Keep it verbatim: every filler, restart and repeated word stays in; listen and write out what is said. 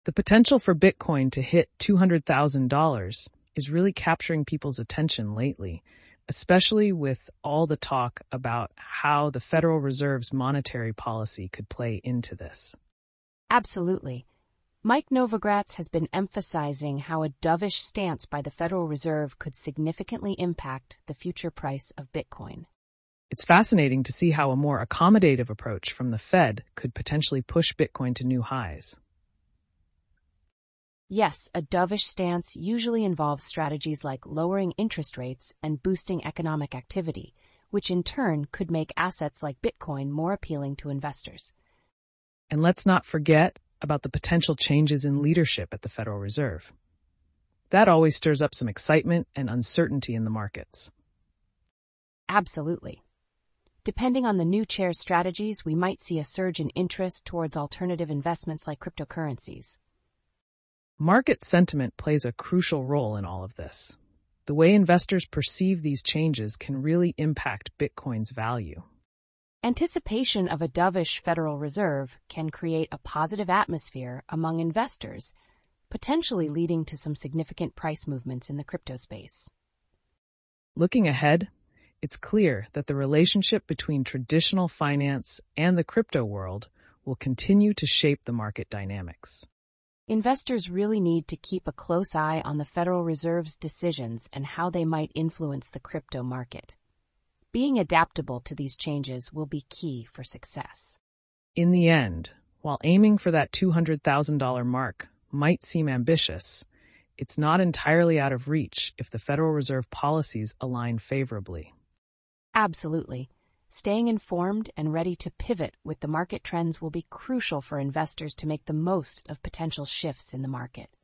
The potential for Bitcoin to hit two hundred thousand dollars is really capturing people's attention lately, especially with all the talk about how the Federal Reserve's monetary policy could play into this. Absolutely. Mike Novogratz has been emphasizing how a dovish stance by the Federal Reserve could significantly impact the future price of Bitcoin. It's fascinating to see how a more accommodative approach from the Fed could potentially push Bitcoin to new highs. Yes, a dovish stance usually involves strategies like lowering interest rates and boosting economic activity, which in turn could make assets like Bitcoin more appealing to investors. And let's not forget about the potential changes in leadership at the Federal Reserve. That always stirs up some excitement and uncertainty in the markets. Absolutely. Depending on the new chair's strategies, we might see a surge in interest towards alternative investments like cryptocurrencies. Market sentiment plays a crucial role in all of this. The way investors perceive these changes can really impact Bitcoin's value. Anticipation of a dovish Federal Reserve can create a positive atmosphere among investors, potentially leading to some significant price movements in the crypto space. Looking ahead, it's clear that the relationship between traditional finance and the crypto world will continue to shape the market dynamics. Investors really need to keep a close eye on the Federal Reserve's decisions and how they might influence the crypto market. Being adaptable to these changes will be key for success. In the end, while aiming for that two hundred thousand dollars mark might seem ambitious, it's not entirely out of reach if the Federal Reserve policies align favorably. Absolutely. Staying informed and ready to pivot with the market trends will be crucial for investors to make the most of potential shifts in the market.